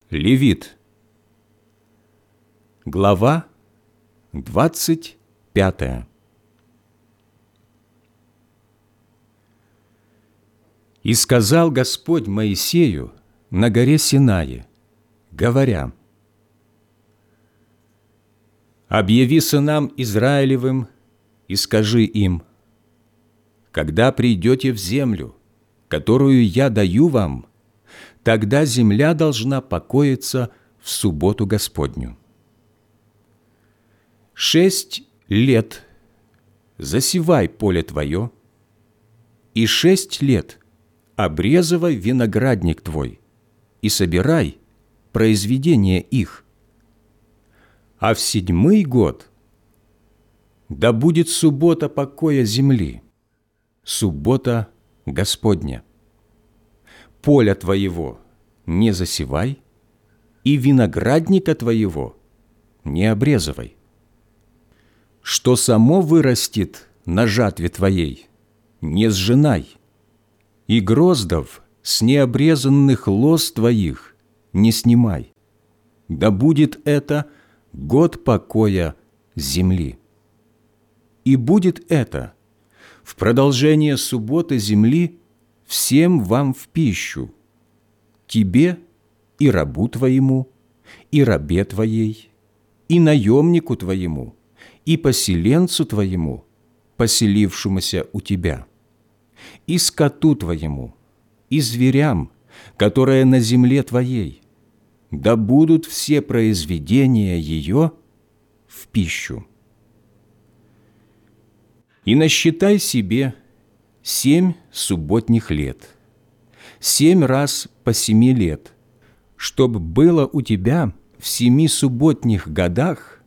Левит. Глава 25. «И сказал Господь Моисею на горе Синае, говоря: объяви сынам Израилевым и скажи им: когда придете в землю, которую я даю вам, тогда земля должна покоиться в субботу Господню. 6 лет засевай поле твое, и 6 лет обрезывай виноградник твой, и собирай произведение их. А в 7-й год да будет суббота покоя земли, суббота Господня. Поля твоего не засевай, и виноградника твоего не обрезывай. Что само вырастет на жатве твоей, не сжинай, и гроздов с необрезанных лоз твоих не снимай. Да будет это год покоя земли. И будет это в продолжение субботы земли всем вам в пищу, тебе и рабу твоему, и рабе твоей, и наемнику твоему, и поселенцу твоему, поселившемуся у тебя, и скоту твоему, и зверям, которые на земле твоей, да будут все произведения ее в пищу. И насчитай себе 7 субботних лет, 7 раз по 7 лет, чтоб было у тебя в 7 субботних годах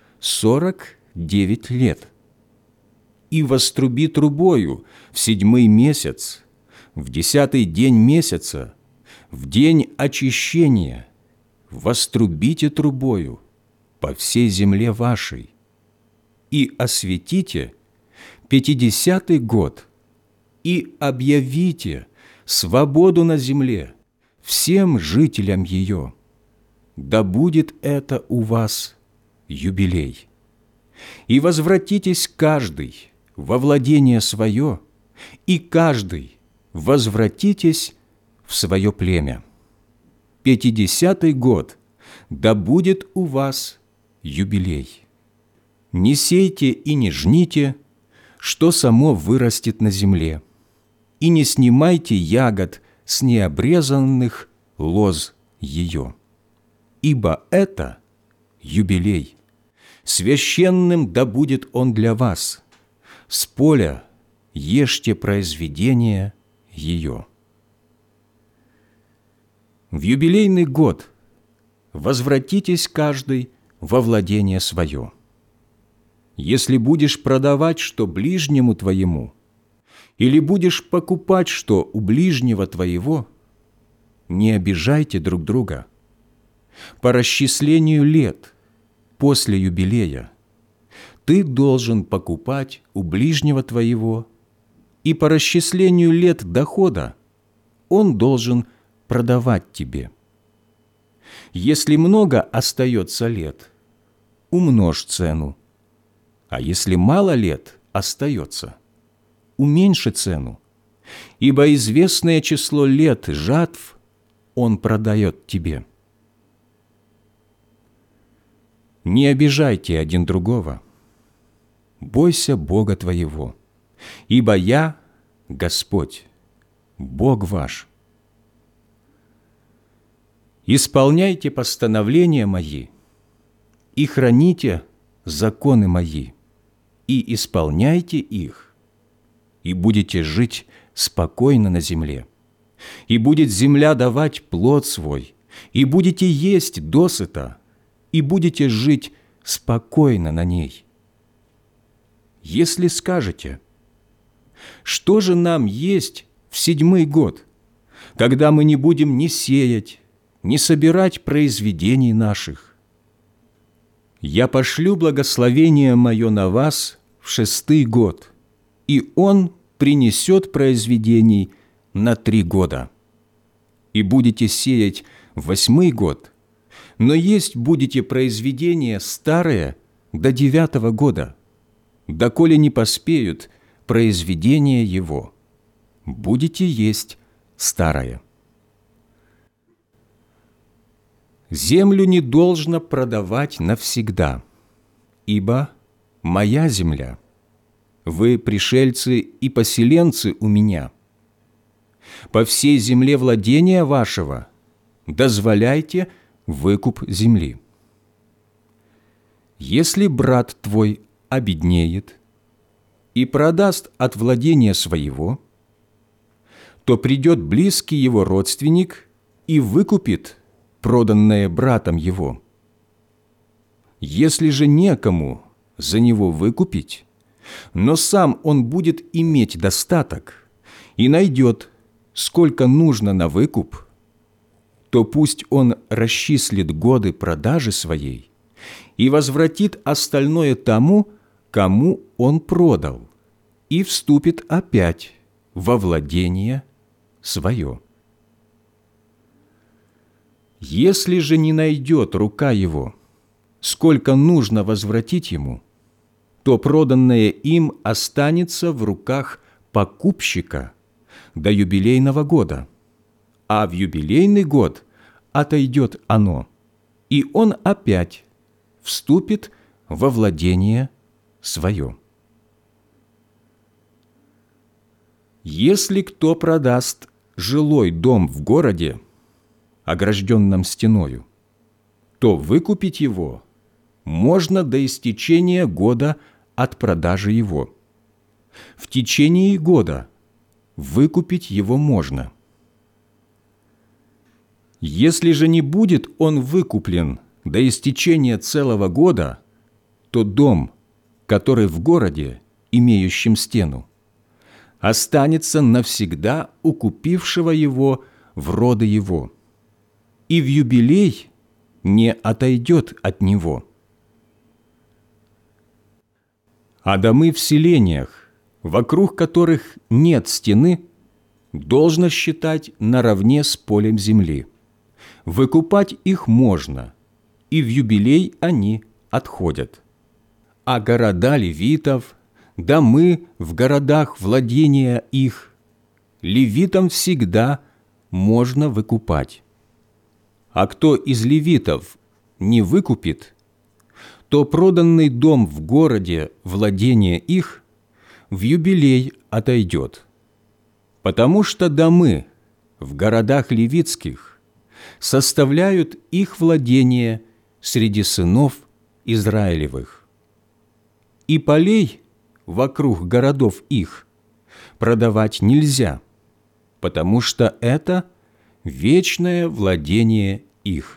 49 лет. И воструби трубою в 7-й месяц, в 10-й день месяца, в день очищения, вострубите трубою по всей земле вашей, и осветите 50-й год, и объявите свободу на земле всем жителям ее. Да будет это у вас юбилей. И возвратитесь каждый во владение свое, и каждый возвратитесь в свое племя. 50-й год да будет у вас юбилей. Не сейте и не жните, что само вырастет на земле, и не снимайте ягод с необрезанных лоз ее. Ибо это юбилей, священным да будет он для вас, с поля ешьте произведение ее. В юбилейный год возвратитесь каждый во владение свое. Если будешь продавать что ближнему твоему, или будешь покупать что у ближнего твоего, не обижайте друг друга. По расчислению лет после юбилея ты должен покупать у ближнего твоего, и по расчислению лет дохода он должен продавать тебе. Если много остается лет, умножь цену, а если мало лет остается, уменьши цену, ибо известное число лет жатв он продает тебе. Не обижайте один другого, бойся Бога твоего, ибо я, Господь, Бог ваш. Исполняйте постановления мои и храните законы мои, и исполняйте их, и будете жить спокойно на земле, и будет земля давать плод свой, и будете есть досыта, и будете жить спокойно на ней. Если скажете: что же нам есть в 7-й год, когда мы не будем ни сеять, ни собирать произведений наших? Я пошлю благословение мое на вас в 6-й год, и он принесет произведений на 3 года. И будете сеять в 8-й год Но есть будете произведения старые до 9-го года, доколе не поспеют произведения его. Будете есть старое. Землю не должно продавать навсегда, ибо моя земля, вы пришельцы и поселенцы у меня. По всей земле владения вашего дозволяйте выкуп земли. Если брат твой обеднеет и продаст от владения своего, то придет близкий его родственник и выкупит проданное братом его. Если же некому за него выкупить, но сам он будет иметь достаток и найдет, сколько нужно на выкуп, то пусть он расчислит годы продажи своей и возвратит остальное тому, кому он продал, и вступит опять во владение свое. Если же не найдет рука его, сколько нужно возвратить ему, то проданное им останется в руках покупщика до юбилейного года, а в юбилейный год отойдет оно, и он опять вступит во владение свое. Если кто продаст жилой дом в городе, огражденном стеною, то выкупить его можно до истечения года от продажи его. В течение года выкупить его можно. Если же не будет он выкуплен до истечения целого года, то дом, который в городе, имеющем стену, останется навсегда у купившего его в роды его, и в юбилей не отойдет от него. А домы в селениях, вокруг которых нет стены, должно считать наравне с полем земли. Выкупать их можно, и в юбилей они отходят. А города левитов, домы в городах владения их, левитам всегда можно выкупать. А кто из левитов не выкупит, то проданный дом в городе владения их в юбилей отойдет, потому что домы в городах левитских составляют их владение среди сынов Израилевых. И полей вокруг городов их продавать нельзя, потому что это вечное владение их.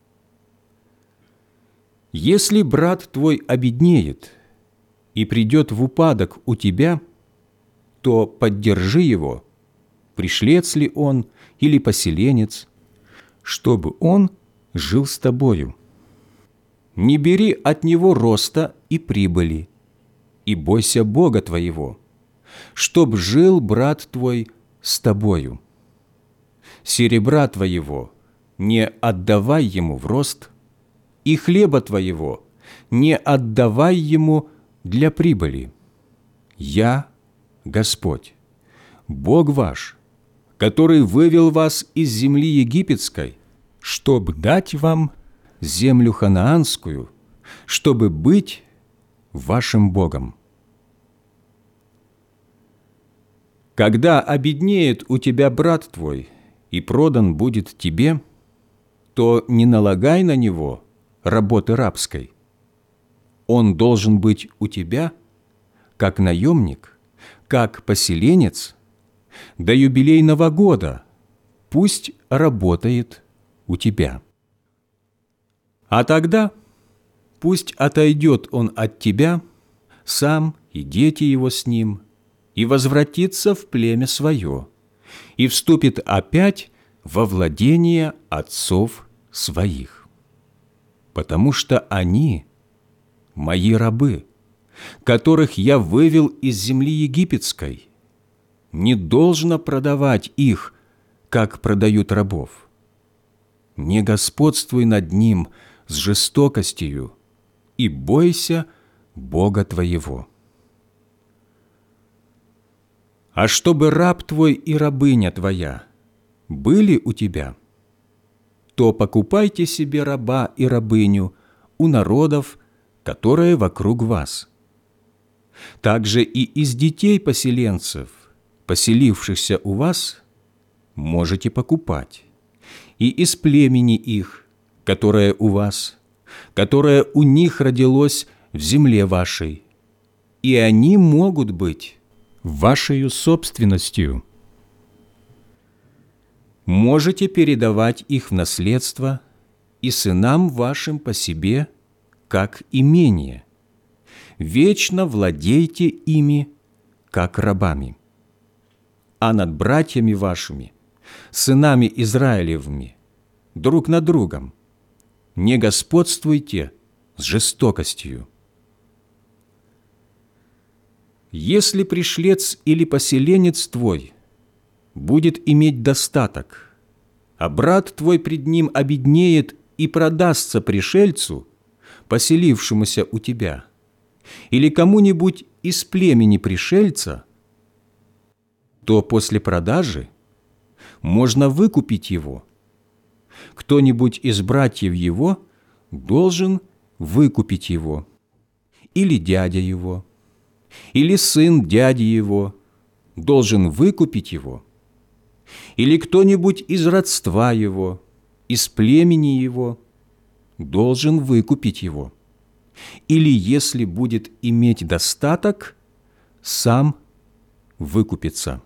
Если брат твой обеднеет и придет в упадок у тебя, то поддержи его, пришлец ли он или поселенец, чтобы он жил с тобою. Не бери от него роста и прибыли, и бойся Бога твоего, чтоб жил брат твой с тобою. Серебра твоего не отдавай ему в рост, и хлеба твоего не отдавай ему для прибыли. Я Господь, Бог ваш, который вывел вас из земли египетской, чтобы дать вам землю ханаанскую, чтобы быть вашим Богом. Когда обеднеет у тебя брат твой и продан будет тебе, то не налагай на него работы рабской. Он должен быть у тебя как наемник, как поселенец, до юбилейного года пусть работает у тебя. А тогда пусть отойдет он от тебя, сам и дети его с ним, и возвратится в племя свое, и вступит опять во владение отцов своих. Потому что они мои рабы, которых я вывел из земли египетской. Не должно продавать их, как продают рабов. не господствуй над ним с жестокостью, и бойся Бога твоего. А чтобы раб твой и рабыня твоя были у тебя, то покупайте себе раба и рабыню у народов, которые вокруг вас. Также и из детей поселенцев, поселившихся у вас, можете покупать, и из племени их, которое у вас, которое у них родилось в земле вашей, и они могут быть вашею собственностью. Можете передавать их в наследство и сынам вашим по себе, как имение. Вечно владейте ими, как рабами. А над братьями вашими, сынами Израилевыми, друг над другом, не господствуйте с жестокостью. Если пришлец или поселенец твой будет иметь достаток, а брат твой пред ним обеднеет и продастся пришельцу, поселившемуся у тебя, или кому-нибудь из племени пришельца, то после продажи можно выкупить его. Кто-нибудь из братьев его должен выкупить его, или дядя его, или сын дяди его должен выкупить его, или кто-нибудь из родства его, из племени его должен выкупить его, или, если будет иметь достаток, сам выкупится.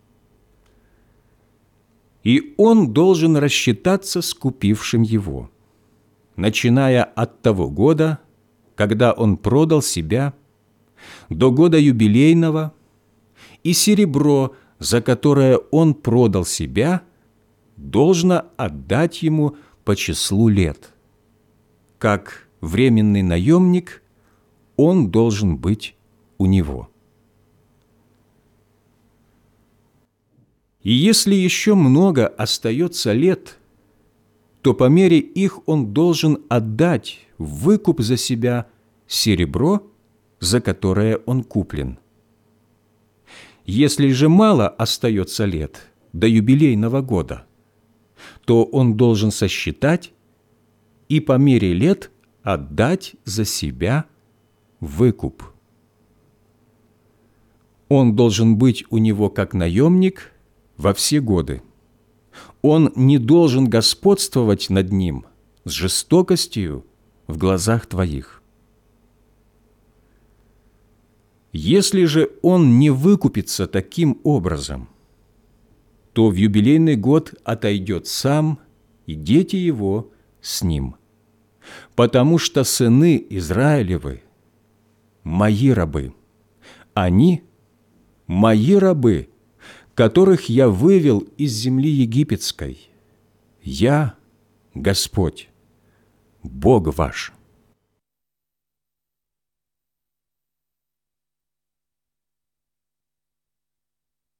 И он должен рассчитаться с купившим его, начиная от того года, когда он продал себя, до года юбилейного, и серебро, за которое он продал себя, должно отдать ему по числу лет. Как временный наемник он должен быть у него. И если еще много остается лет, то по мере их он должен отдать в выкуп за себя серебро, за которое он куплен. Если же мало остается лет до юбилейного года, то он должен сосчитать и по мере лет отдать за себя выкуп. Он должен быть у него как наемник во все годы. Он не должен господствовать над ним с жестокостью в глазах твоих. Если же он не выкупится таким образом, то в юбилейный год отойдет сам и дети его с ним, потому что сыны Израилевы – мои рабы, они – мои рабы, которых я вывел из земли египетской. Я – Господь, Бог ваш».